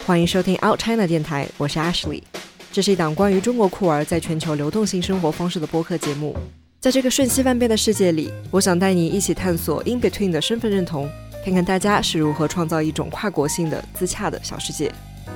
欢迎收听 Out China 电台，我是 Ashley。这是一档关于中国酷儿在全球流动性生活方式的播客节目。在这个瞬息万变的世界里，我想带你一起探索 In Between 的身份认同，看看大家是如何创造一种跨国性的自洽的小世界。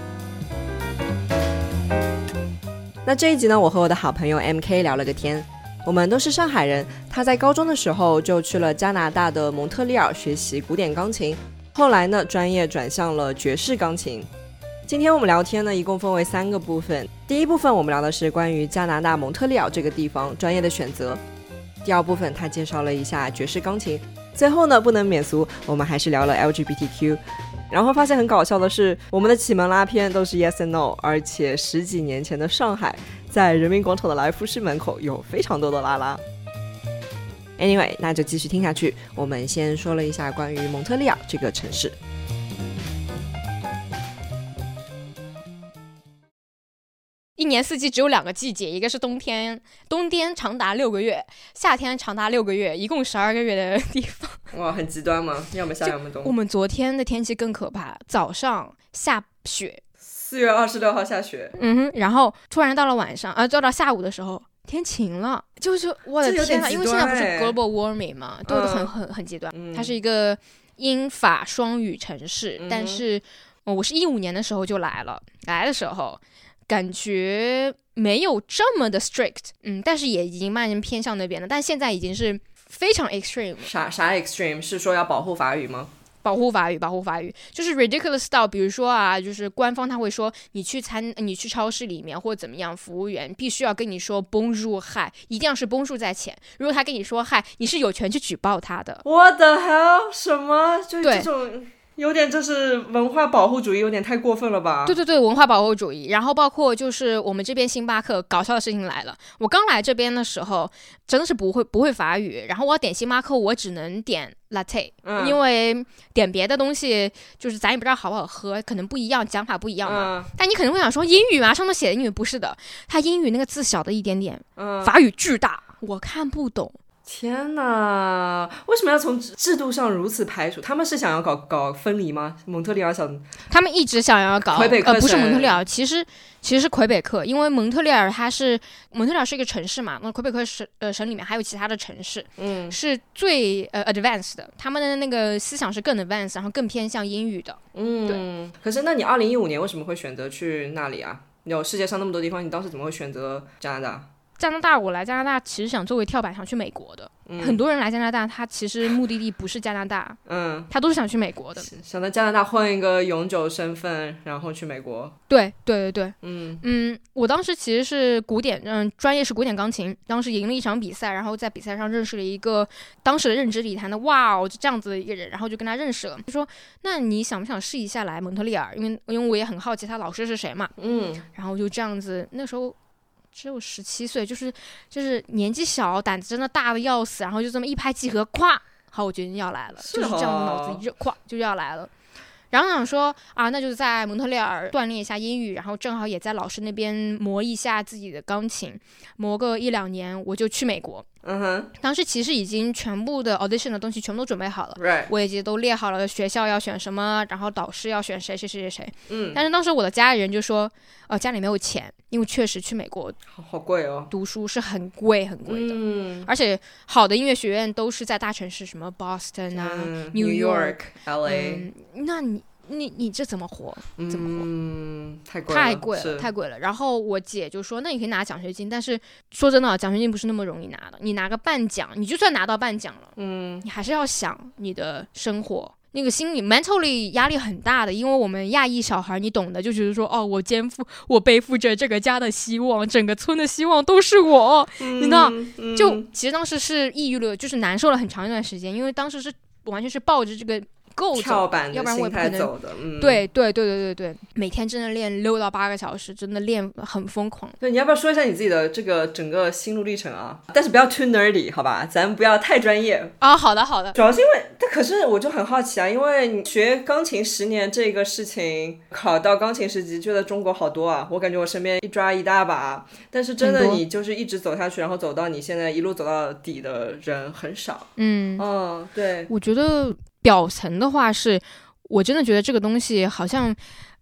那这一集呢，我和我的好朋友 MK 聊了个天。我们都是上海人，他在高中的时候就去了加拿大的蒙特利尔学习古典钢琴，后来呢专业转向了爵士钢琴。今天我们聊天呢，一共分为3个部分。第一部分我们聊的是关于加拿大蒙特利尔这个地方专业的选择。第二部分他介绍了一下爵士钢琴。最后呢，不能免俗，我们还是聊了 LGBTQ。然后发现很搞笑的是，我们的启蒙拉片都是 Yes and No， 而且10几年前的上海，在人民广场的来福士门口有非常多的拉拉。Anyway， 那就继续听下去。我们先说了一下关于蒙特利尔这个城市。 一年四季只有2个季节，一个是冬天，冬天长达6个月，夏天长达6个月，一共12个月的地方。 哇，很极端吗？要么夏要么冬。 我们昨天的天气更可怕，早上下雪 ，4月26号下雪。 然后突然到了晚上，就到下午的时候天晴了，就是我的天哪！因为现在不是 global warming 嘛，都很极端。它是一个英法双语城市，但是我是15年的时候就来的时候感觉没有这么的 strict， 但是也已经慢慢偏向那边了，但现在已经是非常 extreme。 啥 extreme？ 是说要保护法语吗？ 保护法语就是 ridiculous 到比如说啊，就是官方他会说你去超市里面或者怎么样，服务员必须要跟你说 bonjour hi， 一定要是 bonjour 在前，如果他跟你说 hi， 你是有权去举报他的。 What the hell？ 什么？就这种有点，这是文化保护主义，有点太过分了吧？ 对，文化保护主义。然后包括就是我们这边星巴克搞笑的事情来了，我刚来这边的时候真的是不会法语，然后我要点星巴克我只能点 latte，因为点别的东西就是咱也不知道好不好喝，可能不一样，讲法不一样嘛。但你可能会想说英语嘛，上面写的英语，不是的，它英语那个字小的一点点，法语巨大，我看不懂。 天哪，为什么要从制度上如此排除？他们是想要搞分离吗？蒙特利尔他们一直想要搞魁北克不是蒙特利尔，其实是魁北克，因为蒙特利尔是一个城市嘛，那魁北克省里面还有其他的城市，是最advanced 的，他们的那个思想是更 advanced， 然后更偏向英语的。对。 可是那你2015年为什么会选择去那里啊？有世界上那么多地方，你当时怎么会选择加拿大？ 我来加拿大其实想作为跳板，想去美国的。很多人来加拿大，他其实目的地不是加拿大，他都是想去美国的， 想在加拿大混一个永久身份，然后去美国。 对，我当时其实是专业是古典钢琴，当时赢了一场比赛，然后在比赛上认识了一个当时的任职礼坛的就这样子的一个人，然后就跟他认识了，就说那你想不想试一下来蒙特利尔，因为我也很好奇他老师是谁嘛，然后就这样子，那时候只有17岁，就是年纪小，胆子真的大的要死，然后就这么一拍即合，咵，好，我决定要来了，就是这样，脑子一热，咵就要来了。然后想说那就在蒙特利尔锻炼一下英语，然后正好也在老师那边磨一下自己的钢琴，磨个1-2年，我就去美国。当时其实已经全部的 audition 的东西全部都准备好了，我已经都列好了学校要选什么，然后导师要选谁。但是当时我的家里人就说家里没有钱，因为确实去美国好贵哦， 读书是很贵的，而且好的音乐学院都是在大城市，什么 Boston 啊，New York、LA，那你这怎么活？太贵了。然后我姐就说，那你可以拿奖学金，但是说真的，奖学金不是那么容易拿的。你拿个半奖，你就算拿到半奖了，你还是要想你的生活，那个心理 mentally 压力很大的。因为我们亚裔小孩，你懂的，就觉得说我背负着这个家的希望，整个村的希望都是我，你知道？就其实当时是抑郁了，就是难受了很长一段时间，因为当时是完全是抱着这个跳板的心态走的， 对，每天真的练6到8个小时，真的练很疯狂。 对，你要不要说一下你自己的这个整个心路历程啊？但是不要 too nerdy 好吧，咱不要太专业啊。好的。 主要是因为，可是我就很好奇啊，因为你学钢琴10年这个事情，考到钢琴10级，觉得中国好多啊，我感觉我身边一抓一大把，但是真的你就是一直走下去，然后走到你现在一路走到底的人很少。对， 我觉得表层的话是，我真的觉得这个东西好像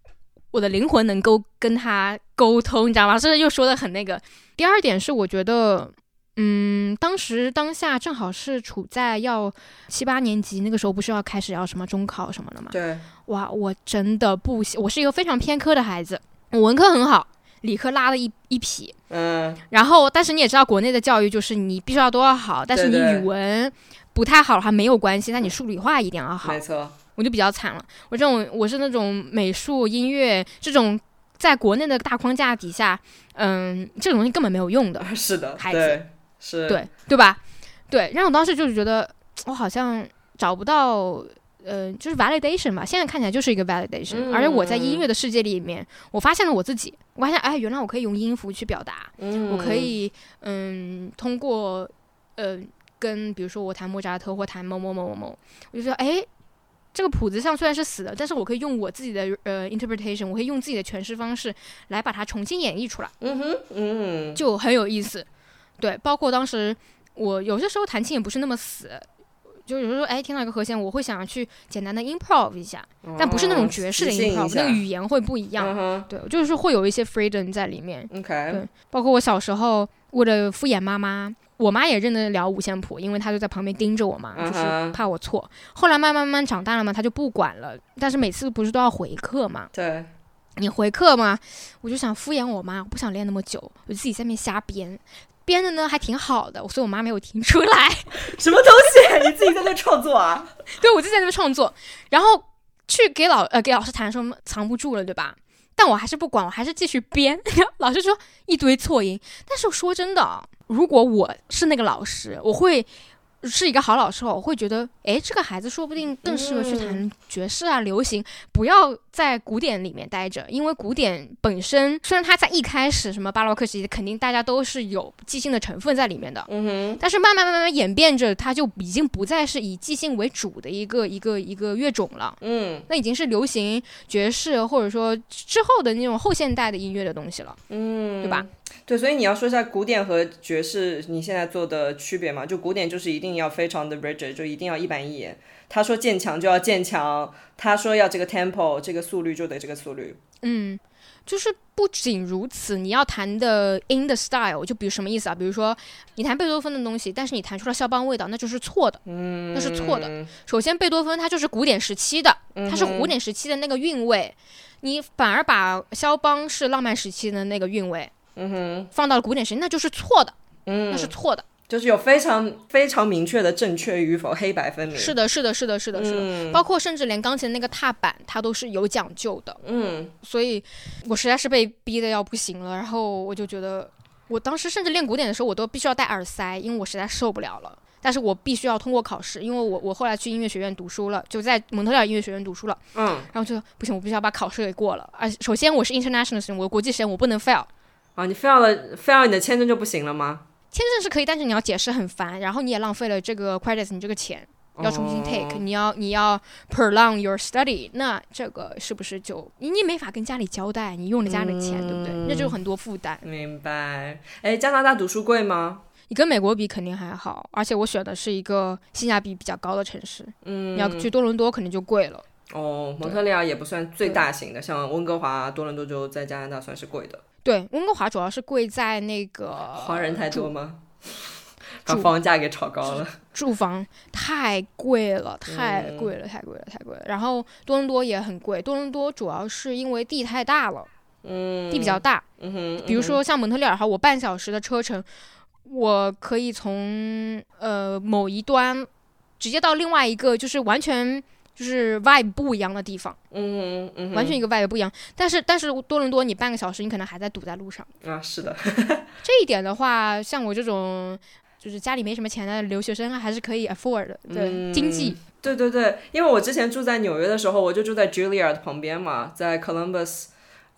我的灵魂能够跟他沟通，你知道吗？这又说的很那个。第二点是我觉得当下正好是处在要7、8年级那个时候，不是要开始要什么中考什么的吗？ 对， 哇，我真的不行，我是一个非常偏科的孩子，我文科很好，理科拉了一匹。然后但是你也知道国内的教育就是你必须要都要好，但是你语文不太好的话没有关系，但你数理化一定要好。 没错，我就比较惨了。我是那种美术、音乐这种在国内的大框架底下，这种东西根本没有用的。 是的， 孩子， 是， 对吧？对，然后我当时就是觉得我好像找不到。就是 validation 吧，现在看起来就是一个 validation，而且我在音乐的世界里面，我发现了我自己，我发现原来我可以用音符去表达，我可以通过跟比如说我弹莫扎特或弹某某某某某，我就说这个谱子上虽然是死的，但是我可以用我自己的interpretation， 我可以用自己的诠释方式来把它重新演绎出来，就很有意思。对，包括当时我有些时候弹琴也不是那么死。就有时候听到一个和弦，我会想要去简单的 improv 一下，但不是那种爵士的 improv，那个语言会不一样。对，就是会有一些 freedom 在里面。对，包括我小时候为了敷衍妈妈，我妈也认得了五线谱，因为她就在旁边盯着我嘛，就是怕我错。后来慢慢长大了嘛，她就不管了。但是每次不是都要回课嘛？ 对， 你回课嘛，我就想敷衍我妈，我不想练那么久，我就自己在那边瞎编。编的呢还挺好的，所以我妈没有听出来。 什么东西？你自己在那创作啊？ 对，我自己在那边创作，然后去给老师弹的时候藏不住了，对吧？但我还是不管，我还是继续编。老师说一堆错音，但是我说真的，如果我是那个老师，我会是一个好老师，我会觉得这个孩子说不定更适合去弹爵士啊、流行，不要在古典里面待着。因为古典本身虽然它在一开始什么巴洛克时期肯定大家都是有即兴的成分在里面的，但是慢慢演变着，它就已经不再是以即兴为主的一个乐种了。那已经是流行、爵士或者说之后的那种后现代的音乐的东西了，对吧？ 对，所以你要说一下古典和爵士你现在做的区别嘛？就古典就是一定要非常的 rigid， 就一定要一板一眼，他说渐强就要渐强，他说要这个 tempo 这个速率就得这个速率。 就是不仅如此，你要弹的 in the style， 就比如什么意思啊？比如说你弹贝多芬的东西，但是你弹出了肖邦味道，那就是错的。那是错的。首先贝多芬他就是古典时期的，他是古典时期的那个韵味，你反而把肖邦是浪漫时期的那个韵味放到了古典时期，那就是错的。那是错的。 就是有非常非常明确的正确与否，黑白分明。 是的。包括甚至连钢琴那个踏板它都是有讲究的。所以我实在是被逼得要不行了，然后我就觉得我当时甚至练古典的时候我都必须要戴耳塞，因为我实在受不了了，但是我必须要通过考试，因为我后来去音乐学院读书了，就在蒙特利尔音乐学院读书了。然后就不行，我必须要把考试给过了。首先我是 international student， 我国际生，我不能 fail。你 fail 你的签证就不行了吗？ 签证是可以，但是你要解释很烦，然后你也浪费了这个 credits， 你这个钱要重新 take，你要 prolong your study， 那这个是不是就你没法跟家里交代你用了家里的钱，对不对？那就有很多负担。 明白。加拿大读书贵吗？ 你跟美国比肯定还好，而且我选的是一个性价比比较高的城市。你要去多伦多肯定就贵了。 蒙特利尔也不算最大型的，像温哥华、多伦多就在加拿大算是贵的。 对，温哥华主要是贵在那个华人太多吗？把房价给炒高了， 住房太贵了，太贵了。然后多伦多也很贵，多伦多主要是因为地太大了，地比较大。比如说像蒙特利尔我半小时的车程，我可以从某一端直接到另外一个，就是完全就是 vibe 不一样的地方。完全一个 vibe 不一样。但是多伦多你半个小时你可能还在堵在路上啊。是的。 这一点的话，像我这种就是家里没什么钱的留学生还是可以 afford 的。对，经济。 对，因为我之前住在纽约的时候，我就住在 Juilliard 旁边嘛，在 Columbus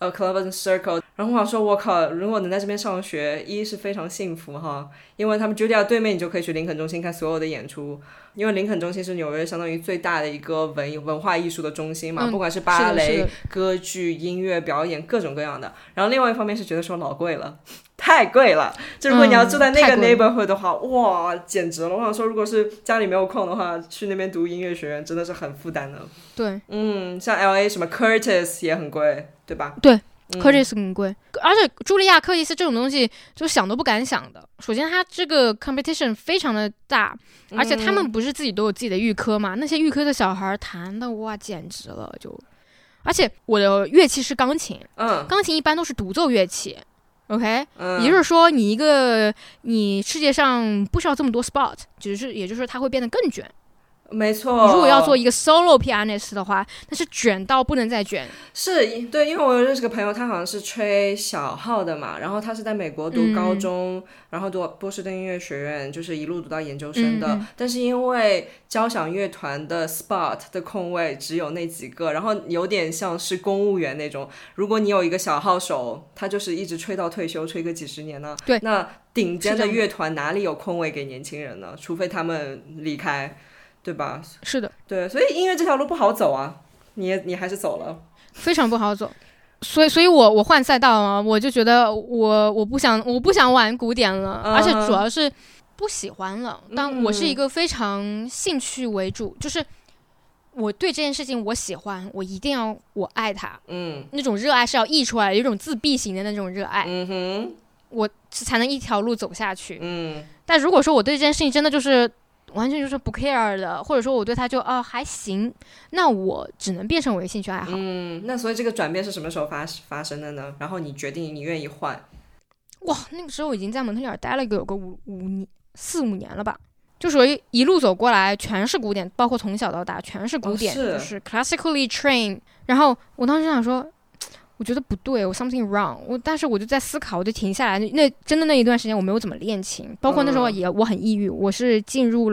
Circle， 然后我想说我靠，如果能在这边上学，一是非常幸福哈，因为他们 Juilliard 对面你就可以去林肯中心看所有的演出，因为林肯中心是纽约相当于最大的一个文化艺术的中心嘛，不管是芭蕾、歌剧、音乐表演各种各样的。然后另外一方面是觉得说老贵了， 太贵了。就如果你要住在那个 neighborhood 的话，哇，简直了！我想说，如果是家里没有空的话，去那边读音乐学院真的是很负担的。 对， 像 LA 什么 Curtis 也很贵，对吧？ 对。柯蒂斯很贵，而且茱莉亚·柯蒂斯这种东西就想都不敢想的。首先，他这个 competition 非常的大，而且他们不是自己都有自己的预科嘛？那些预科的小孩弹的哇，简直了就！而且我的乐器是钢琴，钢琴一般都是独奏乐器 ，OK，也就是说，你世界上不需要这么多 spot， 也就是说，它会变得更卷。 没错， 如果要做一个 solo pianist 的话，那是卷到不能再卷。 是对，因为我认识个朋友，他好像是吹小号的嘛，然后他是在美国读高中，然后读波士顿音乐学院，就是一路读到研究生的。但是因为交响乐团的 spot 的空位只有那几个，然后有点像是公务员那种，如果你有一个小号手，他就是一直吹到退休，吹个几十年呢。 对， 那顶尖的乐团哪里有空位给年轻人呢？除非他们离开。对吧？ 是的， 对，所以音乐这条路不好走啊，你还是走了， 非常不好走。所以我换赛道啊，我就觉得我不想玩古典了，而且主要是不喜欢了。但我是一个非常兴趣为主，就是我对这件事情我喜欢，我一定要我爱它，那种热爱是要溢出来的，有一种自闭型的那种热爱，我才能一条路走下去。但如果说我对这件事情真的就是完全就是不 care 的，或者说我对他就还行，那我只能变成为兴趣爱好。 那所以这个转变是什么时候发生的呢？然后你决定你愿意换？ 哇，那个时候已经在蒙特利尔待了有个4-5年了吧，就属于一路走过来全是古典，包括从小到大全是古典，就是 classically trained。然后我当时想说，我觉得不对，我 something wrong。但是我就在思考，我就停下来。真的那一段时间我没有怎么练琴，包括那时候我很抑郁，我是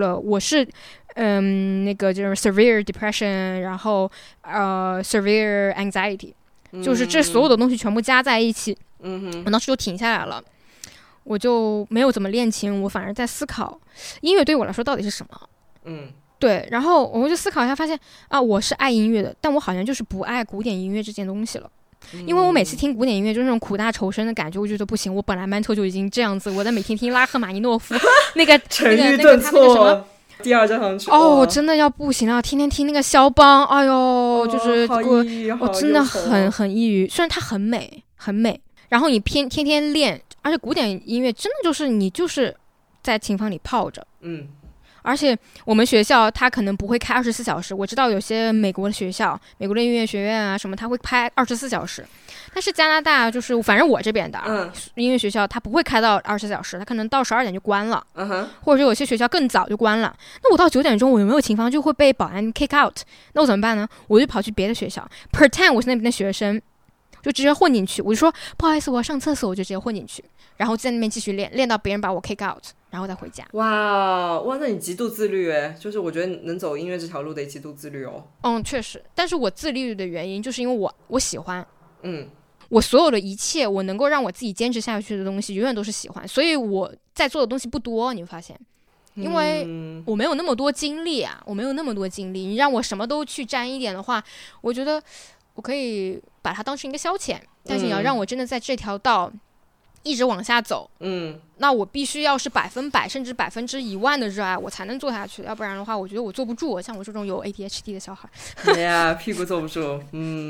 那个就是 severe depression， 然后severe anxiety，就是这所有的东西全部加在一起。我当时就停下来了，我就没有怎么练琴，我反而在思考音乐对我来说到底是什么。对，然后我就思考一下，发现我是爱音乐的，但我好像就是不爱古典音乐这件东西了。因为我每次听古典音乐就是那种苦大仇深的感觉，我觉得不行。我本来曼彻就已经这样子，我在每天听拉赫玛尼诺夫那个沉郁顿挫第二交响曲， 我真的要不行了，天天听那个肖邦，哎呦，就是我真的很抑郁。虽然它很美很美，然后你天天练，而且古典音乐真的就是你就是在琴房里泡着。而且我们学校它可能不会开24小时，我知道有些美国的学校，美国的音乐学院啊什么，它会开24小时。但是加拿大就是反正我这边的音乐学校它不会开到24小时，它可能到12点就关了，或者说有些学校更早就关了。那我到9点钟我有没有琴房就会被保安 kick out， 那我怎么办呢？我就跑去别的学校 pretend 我是那边的学生，就直接混进去。我就说不好意思我要上厕所，我就直接混进去，然后在那边继续练到别人把我 kick out，然后再回家。 哇，那你极度自律耶，就是我觉得能走音乐这条路得极度自律哦。 确实，但是我自律的原因就是因为我喜欢，我所有的一切我能够让我自己坚持下去的东西永远都是喜欢，所以我在做的东西不多，你会发现，因为我没有那么多精力啊，你让我什么都去沾一点的话，我觉得我可以把它当成一个消遣，但是你要让我真的在这条道一直往下走，那我必须要是100%甚至100%的热爱我才能做下去，要不然的话我觉得我坐不住，像我这种有 ADHD 的小孩对呀，屁股坐不住。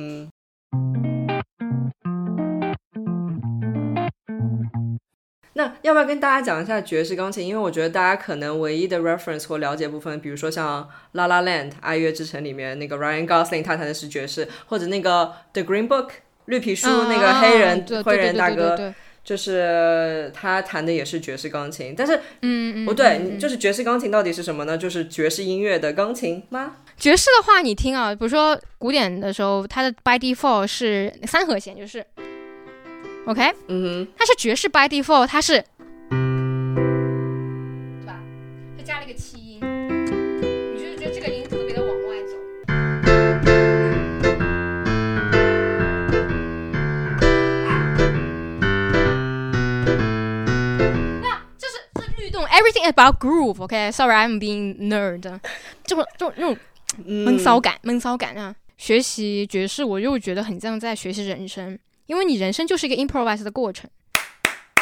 那要不要跟大家讲一下爵士钢琴？因为我觉得大家可能唯一的 reference 或了解部分，比如说像 La La Land 爱乐之城里面那个 Ryan Gosling 他弹的是爵士，或者那个 The Green Book 绿皮书那个黑人灰人大哥，就是他弹的也是爵士钢琴。但是不对，就是爵士钢琴到底是什么呢？就是爵士音乐的钢琴吗？ 爵士的话你听比如说古典的时候它的 by default 是3和弦，就是OK， 它是爵士 by default， 它是，对吧？它加了一个7音，你就觉得这个音特别的往外走。那这律动 ，everything about groove。OK，sorry， I'm being nerd。这种那种闷骚感啊！学习爵士，我又觉得很像在学习人生。因为你人生就是一个 improvise 的过程，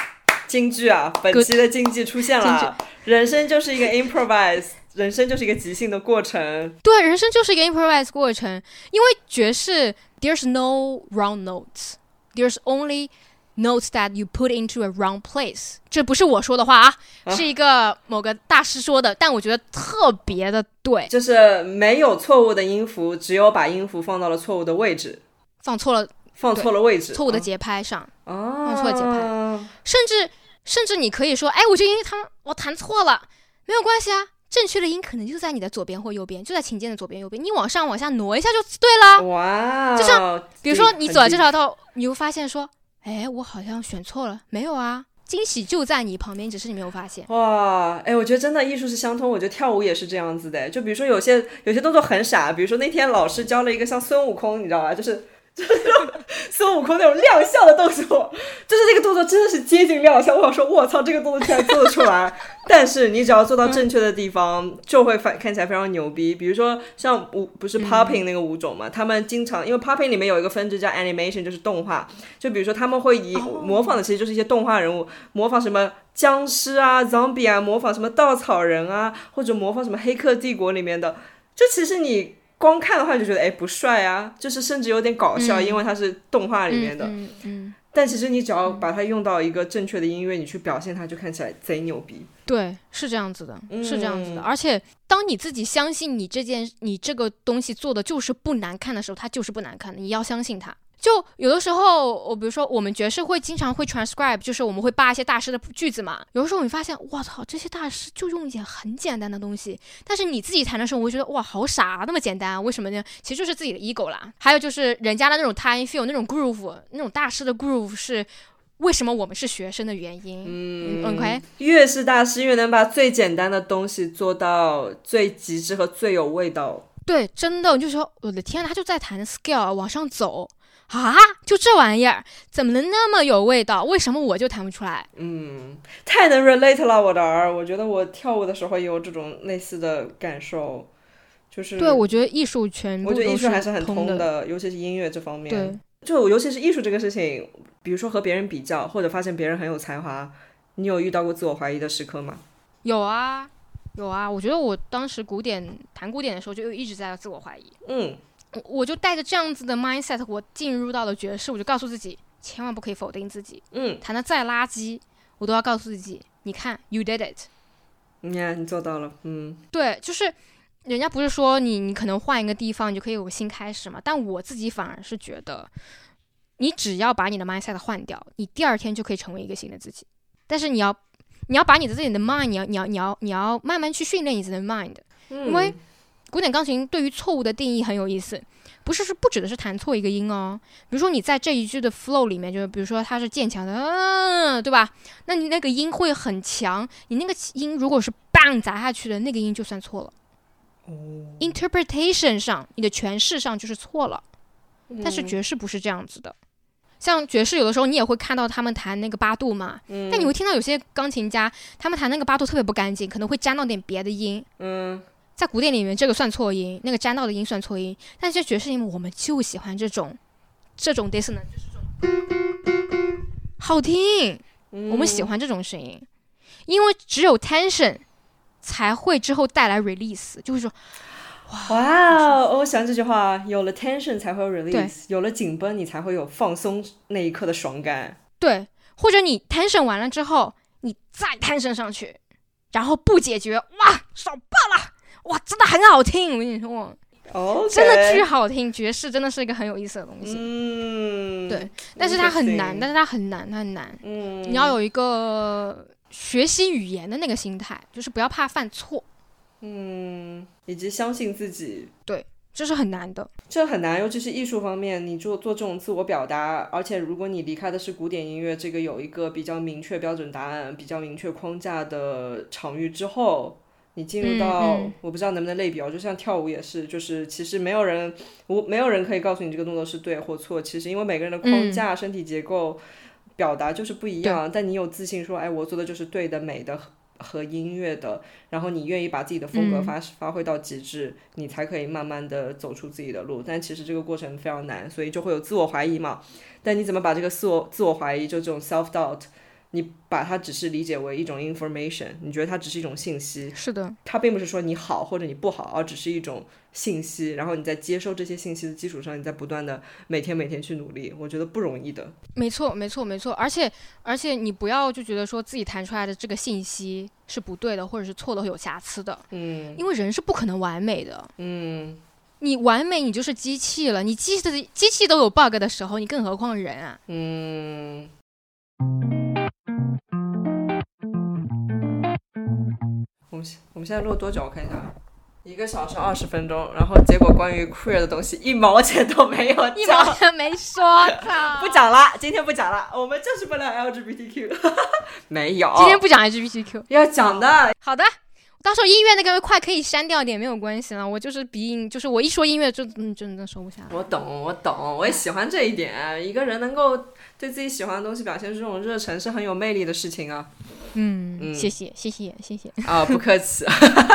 京剧啊，本期的京剧出现了，人生就是一个 improvise， 人生就是一个即兴的过程。 对，人生就是一个 improvise 过程，因为爵士 there's no wrong notes, there's only notes that you put into a wrong place。 这不是我说的话啊，是一个某个大师说的，但我觉得特别的对， 就是没有错误的音符，只有把音符放到了错误的位置，放错了位置， 错误的节拍上， 放错了节拍，甚至你可以说，哎，我这个音我弹错了，没有关系啊，正确的音可能就在你的左边或右边，就在琴键的左边右边，你往上往下挪一下就对了。 哇， 就像比如说你走了这条道，你会发现说，哎，我好像选错了，没有啊，惊喜就在你旁边，只是你没有发现。 哇，哎，我觉得真的艺术是相通，我觉得跳舞也是这样子的。就比如说有些动作很傻，比如说那天老师教了一个像孙悟空，你知道吧，就是孙悟空那种亮相的动作，就是那个动作真的是接近亮相。我想说我操，这个动作居然做得出来但是你只要做到正确的地方就会看起来非常牛逼。比如说像不是 popping 那个舞种嘛，他们经常因为 popping 里面有一个分支叫 animation， 就是动画，就比如说他们会模仿的其实就是一些动画人物，模仿什么僵尸啊 zombie 啊，模仿什么稻草人啊，或者模仿什么黑客帝国里面的，就其实你光看的话就觉得哎不帅啊，就是甚至有点搞笑，因为它是动画里面的但其实你只要把它用到一个正确的音乐，你去表现它，就看起来贼牛逼。 对，是这样子的，是这样子的。而且当你自己相信你这个东西做的就是不难看的时候，它就是不难看的，你要相信它。就有的时候比如说我们爵士会经常会 transcribe， 就是我们会扒一些大师的句子嘛，有的时候你发现哇操，这些大师就用一些很简单的东西，但是你自己弹的时候我会觉得哇好傻那么简单为什么呢？其实就是自己的 ego 啦。还有就是人家的那种 time feel， 那种 groove， 那种大师的 groove 是为什么我们是学生的原因。OK， 越是大师越能把最简单的东西做到最极致和最有味道。 对，真的，就说我的天，他就在弹 scale 往上走啊，就这玩意儿怎么能那么有味道？为什么我就弹不出来？ 太能 relate 了，我的儿。我觉得我跳舞的时候也有这种类似的感受，就是对，我觉得艺术全部都是通的， 我觉得艺术还是很通的，尤其是音乐这方面。对，就尤其是艺术这个事情，比如说和别人比较，或者发现别人很有才华，你有遇到过自我怀疑的时刻吗？ 有啊，我觉得我当时弹古典的时候就一直在自我怀疑。我就带着这样子的 mindset， 我进入到了爵士，我就告诉自己千万不可以否定自己。弹得再垃圾我都要告诉自己，你看 you did it， 你做到了。 对，就是人家不是说你可能换一个地方你就可以有个新开始嘛，但我自己反而是觉得你只要把你的 mindset 换掉，你第二天就可以成为一个新的自己。但是你要把你的自己的 mind， 你要慢慢去训练你自己的 mind。因为古典钢琴对于错误的定义很有意思，不指的是弹错一个音哦。比如说你在这一句的 flow 里面，就比如说它是渐强的，对吧？那你那个音会很强，你那个音如果是 bang 砸下去的那个音就算错了。interpretation 上你的诠释上就是错了。但是爵士不是这样子的。像爵士有的时候你也会看到他们弹那个八度嘛，但你会听到有些钢琴家他们弹那个八度特别不干净，可能会沾到点别的音。在古典里面这个算错音，那个沾到的音算错音，但是爵士里面我们就喜欢这种 dissonance， 就是这种好听，我们喜欢这种声音，因为只有 tension 才会之后带来 release， 就会说哇，我喜欢这句话，有了 tension 才会有 release， 有了紧绷你才会有放松那一刻的爽感。 对，或者你 tension 完了之后你再 tension 上去，然后不解决，哇爽爆了，哇真的很好听，我跟你说真的巨好听。爵士真的是一个很有意思的东西。对，但是它很难，它很难。你要有一个学习语言的那个心态，就是不要怕犯错。 以及相信自己。对， 这是很难的， 这很难，尤其是艺术方面，你做这种自我表达，而且如果你离开的是古典音乐这个有一个比较明确标准答案、比较明确框架的场域之后，你进入到我不知道能不能类比，就像跳舞也是，就是其实没有人可以告诉你这个动作是对或错，其实因为每个人的框架、身体结构表达就是不一样，但你有自信说，哎，我做的就是对的、美的和音乐的，然后你愿意把自己的风格发挥到极致，你才可以慢慢的走出自己的路。但其实这个过程非常难，所以就会有自我怀疑嘛。但你怎么把这个自我怀疑，就这种 self doubt， 你把它只是理解为一种 information， 你觉得它只是一种信息， 是的， 它并不是说你好或者你不好，而只是一种信息，然后你在接受这些信息的基础上，你在不断的每天去努力，我觉得不容易的。 没错，而且你不要就觉得说自己弹出来的这个信息是不对的，或者是错的，有瑕疵的，因为人是不可能完美的，你完美你就是机器了，你机器都有 bug 的时候，你更何况人啊。 我们现在录多久？我看一下，1个小时20分钟，然后结果关于 queer 的东西1毛钱都没有讲， 1毛钱没说不讲了，今天不讲了，我们就是不聊 LGBTQ 没有， 今天不讲 LGBTQ 要讲的。 好的，到时候音乐那个块可以删掉点，没有关系了，我就是鼻音，就是我一说音乐就真的说不下来。 我懂，我也喜欢这一点，一个人能够对自己喜欢的东西表现出这种热忱是很有魅力的事情啊。 谢谢啊，不客气。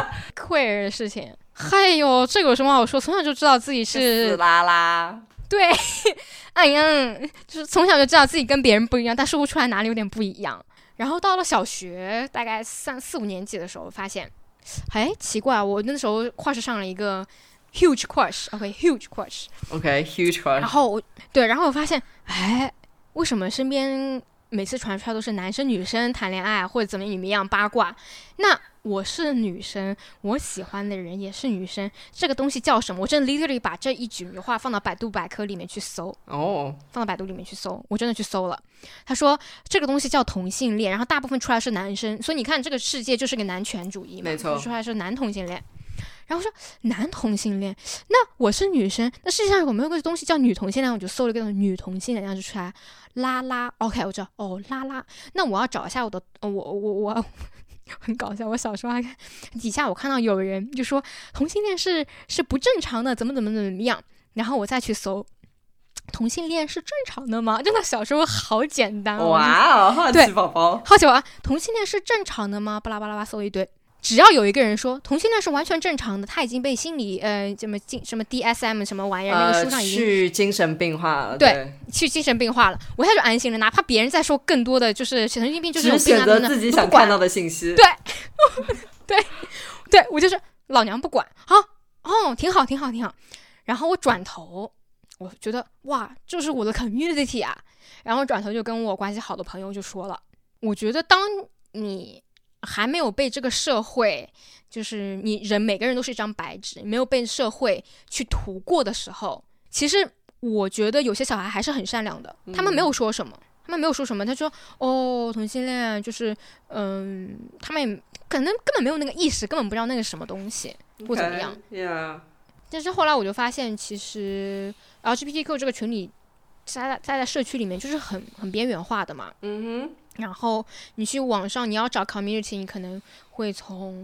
queer 的事情，哎呦，这个有什么好说？从小就知道自己是死啦啦。 对，哎呀，就是从小就知道自己跟别人不一样，但说不出来哪里有点不一样。然后到了小学大概3、4、5年级的时候，发现，哎，奇怪，我那时候 crush 上了一个 huge crush，huge crush，huge crush。然后我发现，哎，为什么身边每次传出来都是男生女生谈恋爱或者怎么样八卦？那我是女生，我喜欢的人也是女生，这个东西叫什么？我真的 literally 把这一句话放到百度百科里面去搜，放到百度里面去搜，我真的去搜了。他说这个东西叫同性恋，然后大部分出来是男生，所以你看这个世界就是个男权主义嘛， 没错， 出来是男同性恋。然后说男同性恋，那我是女生，那世界上有没有个东西叫女同性恋？我就搜了一个女同性恋，然后就出来拉拉 ，OK， 我知道拉拉。那我要找一下我的，我很搞笑。我小时候还看底下我看到有人就说同性恋是不正常的，怎么样，然后我再去搜同性恋是正常的吗？真的小时候好简单哇哦，好奇宝宝， 好奇啊！同性恋是正常的吗？巴拉巴拉搜一堆。只要有一个人说同性恋是完全正常的，他已经被心理什么 DSM 什么玩意儿，那个书上已经去精神病化了， 对，去精神病化了，我现在就安心了，哪怕别人在说更多的就是神经病，就是有病啊， 只选择自己想看到的信息， 对，我就是老娘不管，好，挺好。然后我转头，我觉得哇，这是我的 community 啊，然后转头就跟我关系好的朋友就说了，我觉得当你还没有被这个社会，就是每个人都是一张白纸，没有被社会去涂过的时候，其实我觉得有些小孩还是很善良的，他们没有说什么，他说同性恋就是他们也可能根本没有那个意识，根本不知道那个什么东西或怎么样。但是后来我就发现，其实 LGBTQ 这个群里在社区里面就是很边缘化的嘛。然后你去网上你要找 community， 你可能会从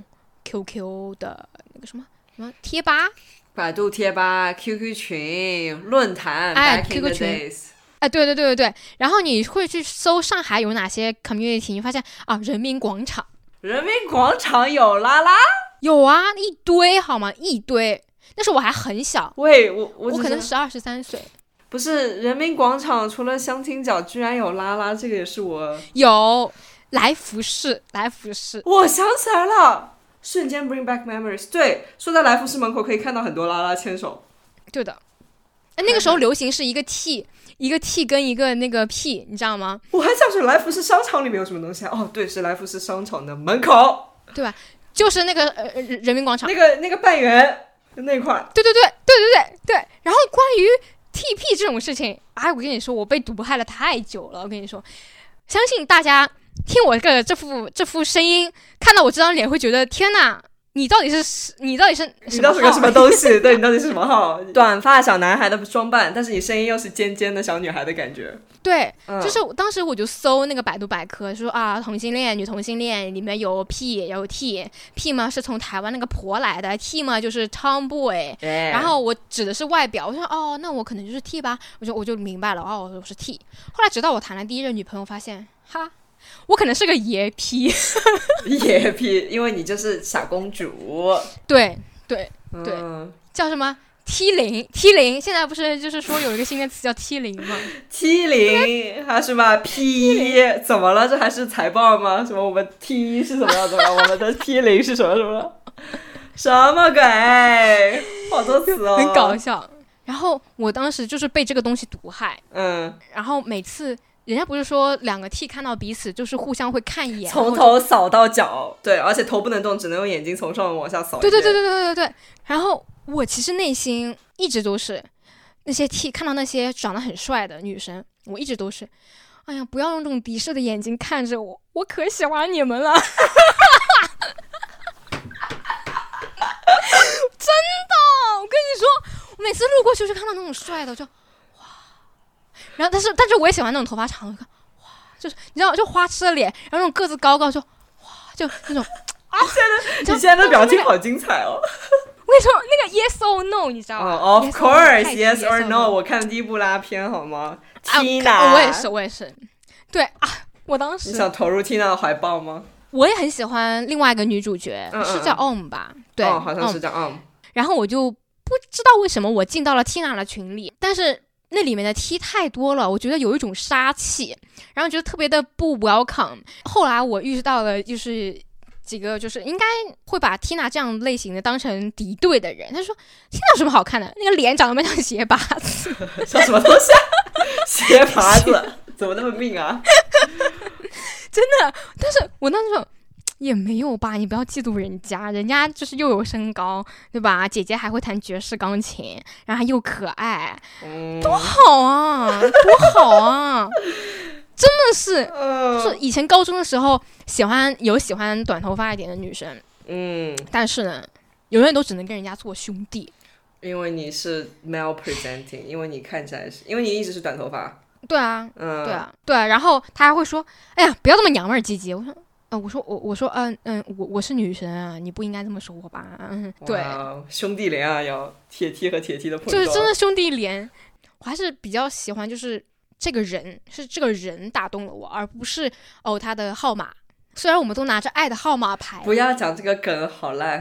QQ 的那个什么贴吧、 百度贴吧、QQ 群、论坛 ，QQ 群，对，然后你会去搜上海有哪些 community， 你发现啊，人民广场有拉拉， 有啊，一堆好吗？一堆，那时候我还很小， 喂，我可能12、13岁。 不是人民广场，除了相亲角，居然有拉拉，这个也是我有来福士， 我想起来了，瞬间 bring back memories。对，说在来福士门口可以看到很多拉拉牵手。 对的，那个时候流行是一个 T 跟一个那个 P， 你知道吗？ 我还想说来福士商场里面有什么东西啊？对，是来福士商场的门口， 对吧？就是那个人民广场那个半圆那块。 对。然后关于TP 这种事情，我跟你说，我被毒害了太久了。我跟你说，相信大家听我这副声音，看到我这张脸，会觉得天哪，你到底是什么东西？对，你到底是什么号？短发小男孩的装扮，但是你声音又是尖尖的小女孩的感觉。 对，就是当时我就搜那个百度百科，说啊，同性恋、女同性恋里面有 P 有 T，P 嘛是从台湾那个婆来的 ，T 嘛就是 Tomboy，然后我指的是外表，我说那我可能就是 T 吧，我就明白了，我是 T。后来直到我谈了第一任女朋友，发现我可能是个野 P， 因为你就是小公主。 对，叫什么 T 零，现在不是就是说有一个新的词叫 T 零吗 ？T 零还是吧 ？P 怎么了？这还是财报吗？什么我们 T 是什么样子的？我们的 T 零是什么什么？什么鬼？好多词哦， 很搞笑。然后我当时就是被这个东西毒害，然后每次人家不是说两个 T 看到彼此就是互相会看一眼， 从头扫到脚，对，而且头不能动，只能用眼睛从上往下扫。 对。然后我其实内心一直都是那些 T 看到那些长得很帅的女生，我一直都是，哎呀，不要用这种敌视的眼睛看着我，我可喜欢你们了。真的，我跟你说，我每次路过去就看到那种帅的，我就哇，然后但是我也喜欢那种头发长的，哇，就是你知道，就花痴的脸，然后那种个子高高，就哇，就那种啊， 你现在的表情好精彩哦。 我跟你说，那个 yes or no 你知道吗 ？Of course, yes or no。我看第一部拉片好吗？Tina， 我也是，对啊，我当时你想投入 Tina 的怀抱吗？ 我也很喜欢另外一个女主角，是叫 Om 吧？对， 好像是叫 Om。 然后我就不知道为什么我进到了 Tina 的群里，但是那里面的 T 太多了，我觉得有一种杀气，然后觉得特别的不 welcome。后来我遇到了就是几个就是应该会把 Tina 这样类型的当成敌对的人，他说 Tina 有什么好看的？那个脸长得蛮像鞋拔子， 像什么东西？鞋拔子怎么那么命啊？ 真的，但是我那时候也没有吧，你不要嫉妒人家，人家就是又有身高，对吧？姐姐还会弹爵士钢琴，然后还又可爱，多好啊，多好啊！真的是，就是以前高中的时候喜欢短头发一点的女生，但是呢，永远都只能跟人家做兄弟， 因为你是 male presenting， 因为你看起来是，因为你一直是短头发。 对啊，对啊，然后他还会说，哎呀，不要这么娘们儿唧唧。我说，我是女生啊，你不应该这么说我吧？对， 兄弟连啊，要铁梯和铁梯的碰撞， 就是真的兄弟连。我还是比较喜欢，就是这个人打动了我，而不是他的号码。虽然我们都拿着爱的号码牌， 不要讲这个梗，好烂。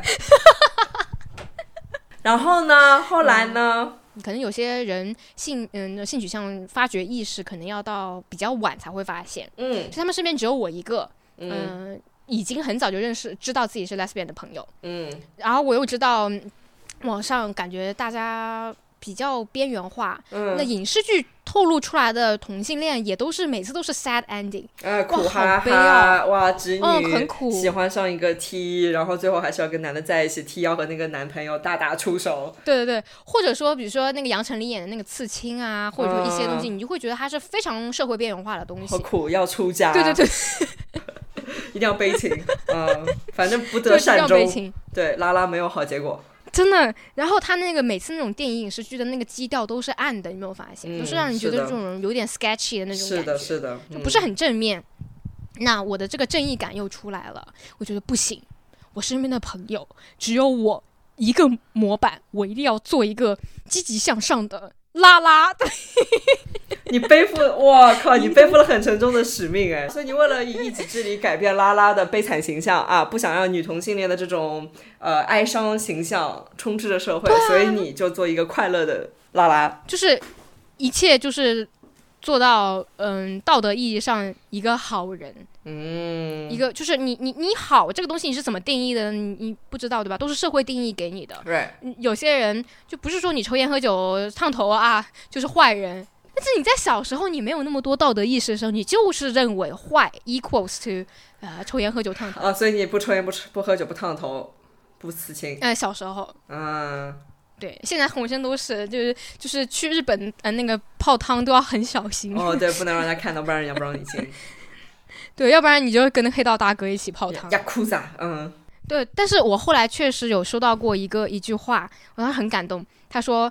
然后呢？后来呢？ 可能有些人性取向发掘意识可能要到比较晚才会发现，就他们身边只有我一个，已经很早就知道自己是 lesbian 的朋友，然后我又知道网上感觉大家比较边缘化，那影视剧透露出来的同性恋也都是每次都是 sad ending， 苦哈哈，哇，直女很苦， 喜欢上一个 T， 然后最后还是要跟男的在一起 ，T 要和那个男朋友大打出手。 对，或者说比如说那个杨丞琳演的那个刺青啊，或者说一些东西，你就会觉得它是非常社会边缘化的东西。 好苦，要出家。 对。 一定要悲情，反正不得善终。对，拉拉没有好结果。真的，然后他那个每次那种电影影视剧的那个基调都是暗的，你没有发现？都是让你觉得这种人有点 sketchy 的那种感觉。 是的， 就不是很正面。那我的这个正义感又出来了，我觉得不行，我身边的朋友只有我一个模板，我一定要做一个积极向上的拉拉。 你背负，哇靠！你背负了很沉重的使命哎，所以你为了以一己之力改变拉拉的悲惨形象啊，不想让女同性恋的这种哀伤形象充斥着社会，所以你就做一个快乐的拉拉， 就是一切就是做到道德意义上一个好人，一个就是你好这个东西你是怎么定义的？你不知道对吧？都是社会定义给你的。 对， 有些人就不是说你抽烟喝酒烫头啊就是坏人。但是你在小时候你没有那么多道德意识的时候，你就是认为坏 equals to 抽烟喝酒烫头啊，所以你不抽烟不喝酒不烫头不刺青。 小时候，对，现在浑身都是，就是去日本那个泡汤都要很小心。 对，不能让人家看到，不然人家不让你进。 对，要不然你就跟黑道大哥一起泡汤。 呀哭啥？ 对，但是我后来确实有收到过一句话，我当时很感动。他说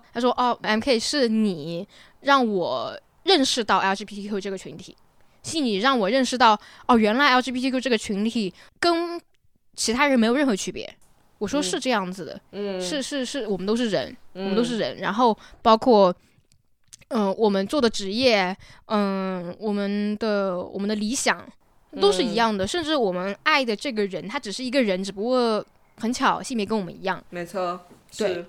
MK 是你让我认识到 LGBTQ 这个群体，是你让我认识到原来 LGBTQ 这个群体跟其他人没有任何区别。我说是这样子的，是我们都是人，我们都是人，然后包括我们做的职业，我们的理想都是一样的，甚至我们爱的这个人他只是一个人，只不过很巧性别跟我们一样。 没错， 对。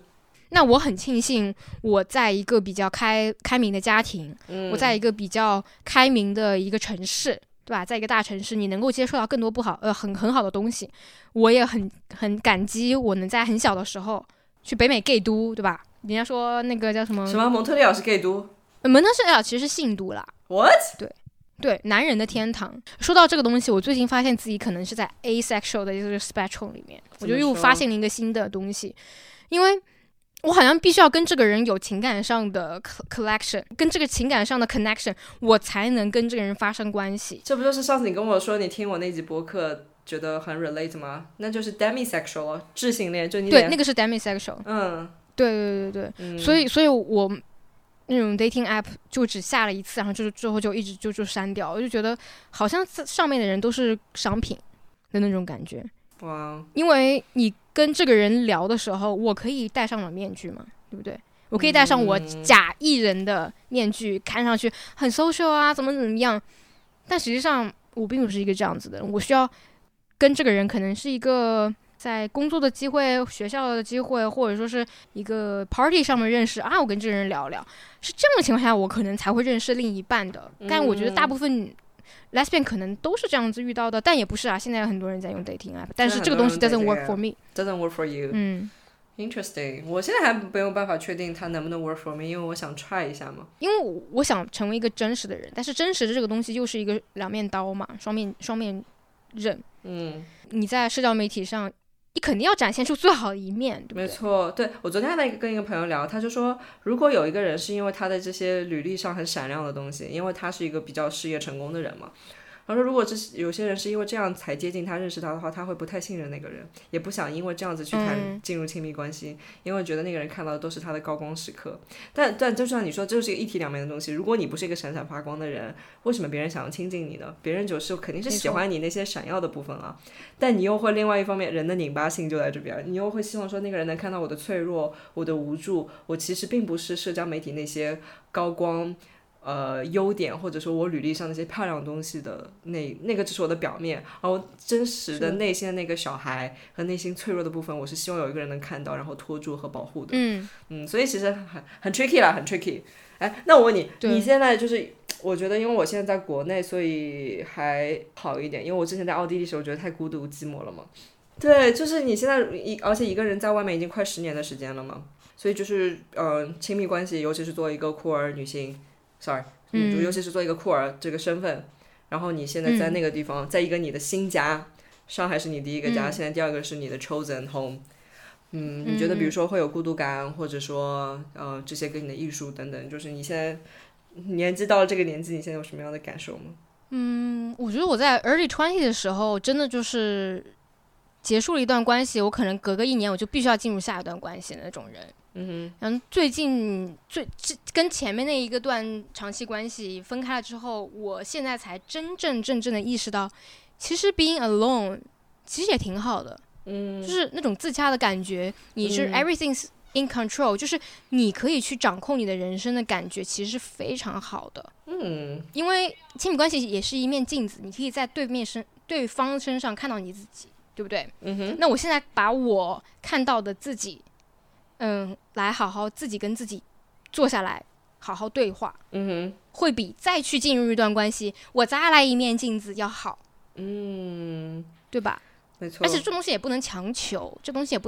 那我很庆幸我在一个比较开明的家庭，我在一个比较开明的一个城市，对吧？在一个大城市，你能够接受到更多很好的东西。我也很感激我能在很小的时候去北美 gay 都，对吧？人家说那个叫什么蒙特利尔是 gay 都， 蒙特利尔其实是性都啦。 What？ 对，男人的天堂。说到这个东西，我最近发现自己可能是在 asexual 的这个 spectrum 里面，我就又发现了一个新的东西，因为我好像必须要跟这个人有情感上的 collection， 跟这个情感上的 connection， 我才能跟这个人发生关系。 这不就是上次你跟我说你听我那集播客觉得很 relate 吗？那就是 demisexual 智性恋，就你对，那个是 demisexual。对、所以我那种 dating app 就只下了一次，然后之后就一直就删掉，我就觉得好像上面的人都是商品的那种感觉。 哇， 因为你跟这个人聊的时候，我可以戴上了面具嘛，对不对？我可以戴上我假艺人的面具，看上去很 social 啊，怎么样，但实际上我并不是一个这样子的人。我需要跟这个人可能是一个在工作的机会、学校的机会，或者说是一个 party 上面认识啊，我跟这个人聊聊，是这样的情况下，我可能才会认识另一半的。但我觉得大部分lesbian 可能都是这样子遇到的，但也不是啊。现在有很多人在用 dating app， 但是这个东西 doesn't work for me。doesn't work for you。Interesting。我现在还没有办法确定它能不能 work for me， 因为我想 try 一下嘛。 因为我想成为一个真实的人，但是真实的这个东西又是一个两面刀嘛，双面刃。你在社交媒体上，你肯定要展现出最好的一面，对不对？ 没错，对，我昨天还在跟一个朋友聊，他就说，如果有一个人是因为他的这些履历上很闪亮的东西，因为他是一个比较事业成功的人嘛，他说如果有些人是因为这样才接近他认识他的话，他会不太信任那个人，也不想因为这样子去进入亲密关系，因为觉得那个人看到的都是他的高光时刻。但就像你说，这就是一个一体两面的东西。如果你不是一个闪闪发光的人，为什么别人想要亲近你呢？别人就是肯定是喜欢你那些闪耀的部分啊。但你又会另外一方面，人的拧巴性就在这边，你又会希望说那个人能看到我的脆弱，我的无助，我其实并不是社交媒体那些高光优点，或者说我履历上那些漂亮的东西的那个只是我的表面，然后真实的内心的那个小孩和内心脆弱的部分，我是希望有一个人能看到，然后拖住和保护的。所以其实很 tricky 啦，很 tricky。哎，那我问你，你现在就是我觉得因为我现在在国内，所以还好一点，因为我之前在奥地利时候觉得太孤独寂寞了嘛。对，就是你现在而且一个人在外面已经快10年的时间了嘛，所以就是亲密关系，尤其是作为一个酷儿女性尤其是做一个酷儿这个身份，然后你现在在那个地方，在一个你的新家，上海是你第一个家，现在第二个是你的 chosen home。你觉得比如说会有孤独感，或者说这些跟你的艺术等等，就是你现在年纪到了这个年纪，你现在有什么样的感受吗？ 我觉得我在 early 20的时候，真的就是结束了一段关系，我可能隔个1年我就必须要进入下一段关系的那种人。然后最近跟前面那一个段长期关系分开了之后，我现在才真正的意识到，其实 being alone 其实也挺好的。就是那种自洽的感觉，你是 everything's in control，就是你可以去掌控你的人生的感觉，其实是非常好的。因为亲密关系也是一面镜子，你可以在对方身上看到你自己，对不对？那我现在把我看到的自己来好好自己跟自己坐下来好好对话，会比再去进入一段关系我再来一面镜子要好，对吧？ 没错。 而且这东西也不能强求，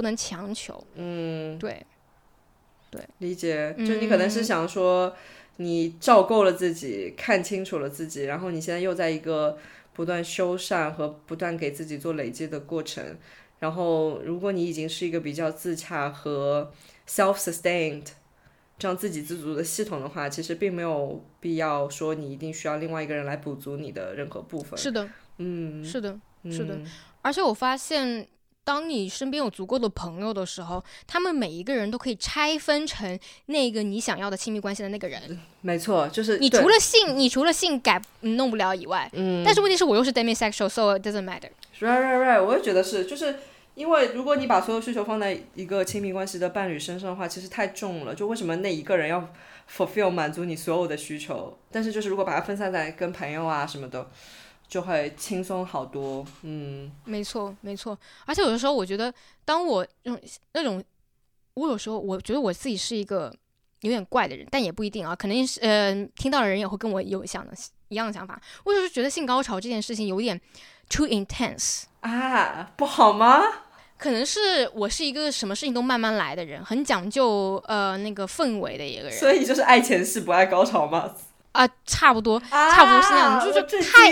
对， 理解。就你可能是想说你照够了自己，看清楚了自己，然后你现在又在一个不断修缮和不断给自己做累积的过程，然后如果你已经是一个比较自洽和 self-sustained 这样自给自足的系统的话，其实并没有必要说你一定需要另外一个人来补足你的任何部分。 是的，是的。而且我发现当你身边有足够的朋友的时候，他们每一个人都可以拆分成那个你想要的亲密关系的那个人。 没错，就是你除了性改弄不了以外，但是问题是我又是 demisexual so it doesn't matter。 right， 我也觉得是，就是因为如果你把所有需求放在一个亲密关系的伴侣身上的话，其实太重了，就为什么那一个人要 fulfill 满足你所有的需求，但是就是如果把它分散在跟朋友啊什么的，就会轻松好多。没错。而且有的时候我觉得当我那种我有时候我觉得我自己是一个有点怪的人，但也不一定啊，可能是听到的人也会跟我有一样的想法。我有时候觉得性高潮这件事情有点 too intense 啊，不好吗？ 可能是我是一个什么事情都慢慢来的人，很讲究那个氛围的一个人。 所以就是爱前戏不爱高潮吗？ 差不多是那样，就是太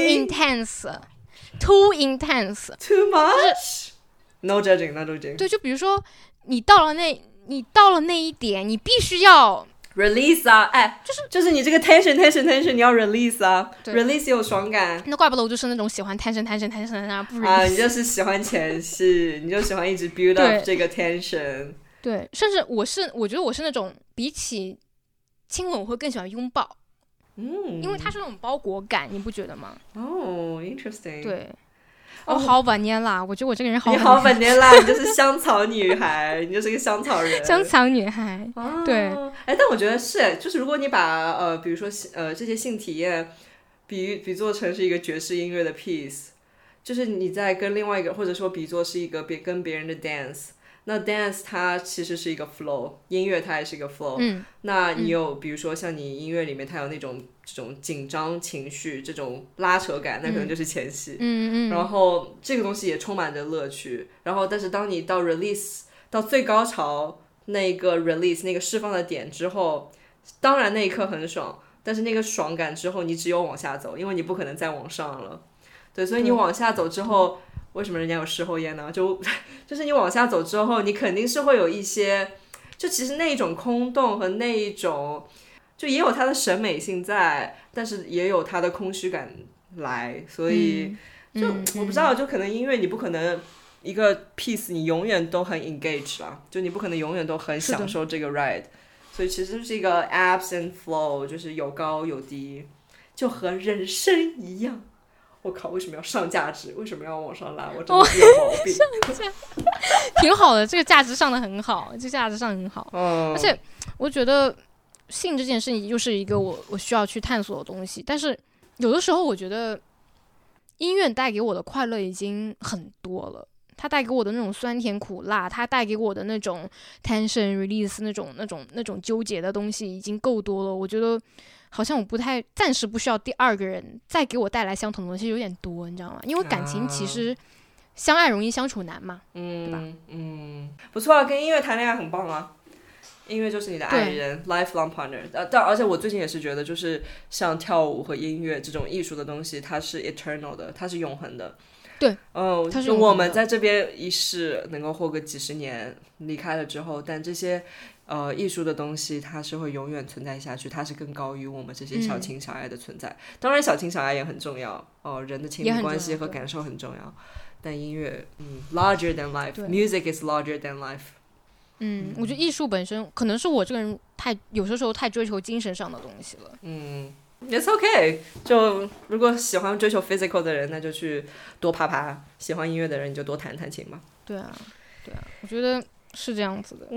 intense。Too intense, too much. No judging, no judging. 对，就比如说你到了那一点，你必须要 release 啊，哎，就是你这个 tension， 你要 release 啊 ，release 有爽感。 那怪不得我就是那种喜欢 tension 不 release 啊，你就是喜欢前戏，你就喜欢一直 build up 这个 tension。 对，甚至我觉得我是那种比起亲吻，我会更喜欢拥抱。因为它是那种包裹感，你不觉得吗？ interesting。 对，好vanilla，我觉得我这个人好。 你好vanilla，你就是香草女孩，你就是个香草人。 香草女孩，对。 但我觉得是，就是如果你把比如说这些性体验比作成是一个爵士音乐的 piece， 就是你在跟另外一个，或者说比作是一个跟别人的 dance。那 dance 它其实是一个 flow， 音乐它也是一个 flow。那你有比如说像你音乐里面它有这种紧张情绪，这种拉扯感，那可能就是前戏。然后这个东西也充满着乐趣。然后但是当你到 release 到最高潮那个 release 那个释放的点之后，当然那一刻很爽，但是那个爽感之后你只有往下走，因为你不可能再往上了。对，所以你往下走之后，为什么人家有事后烟呢？就是你往下走之后，你肯定是会有一些，就其实那一种空洞和那一种，就也有它的审美性在，但是也有它的空虚感来，所以就我不知道，就可能音乐你不可能一个 piece 你永远都很 engage 啦，就你不可能永远都很享受这个 ride， 所以其实就是一个 ebbs and flow， 就是有高有低，就和人生一样。我靠，为什么要上价值？为什么要往上拉？我真的是有毛病。 上价挺好的，这个价值上的很好，这价值上很好。而且我觉得性这件事情就是一个我需要去探索的东西，但是有的时候我觉得音乐带给我的快乐已经很多了，它带给我的那种酸甜苦辣，它带给我的那种 tension release 那种纠结的东西已经够多了。我觉得好像我暂时不需要第二个人再给我带来相同的东西，有点多，你知道吗？因为感情其实相爱容易相处难嘛，对吧？ 不错啊，跟音乐谈恋爱很棒啊。音乐就是你的爱人 lifelong partner。 而且我最近也是觉得，就是像跳舞和音乐这种艺术的东西，它是 eternal 的，它是永恒的。 对， 就我们在这边一世能够活个几十年，离开了之后，但这些艺术的东西它是会永远存在下去，它是更高于我们这些小情小爱的存在。当然小情小爱也很重要，人的亲密关系和感受很重要，但音乐larger than life， music is larger than life。 我觉得艺术本身可能是我这个人有些时候太追求精神上的东西了。 It's okay， 就如果喜欢追求 physical 的人，那就去多爬爬；喜欢音乐的人，你就多弹弹琴吧。 对啊，我觉得是这样子的。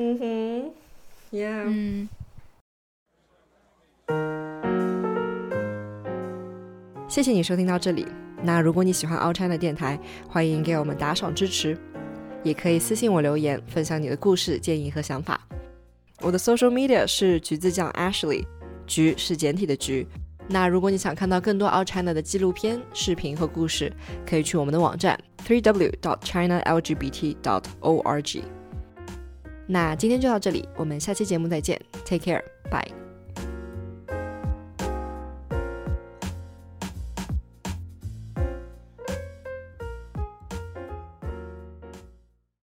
Yeah。谢谢你收听到这里。那如果你喜欢Out China电台，欢迎给我们打赏支持，也可以私信我留言，分享你的故事、建议和想法。我的 social media 是橘子酱 Ashley， 橘是简体的橘。那如果你想看到更多 Out China 的纪录片、视频和故事，可以去我们的网站 www.chinalgbt.org。那今天就到这里，我们下期节目再见， Take care， bye。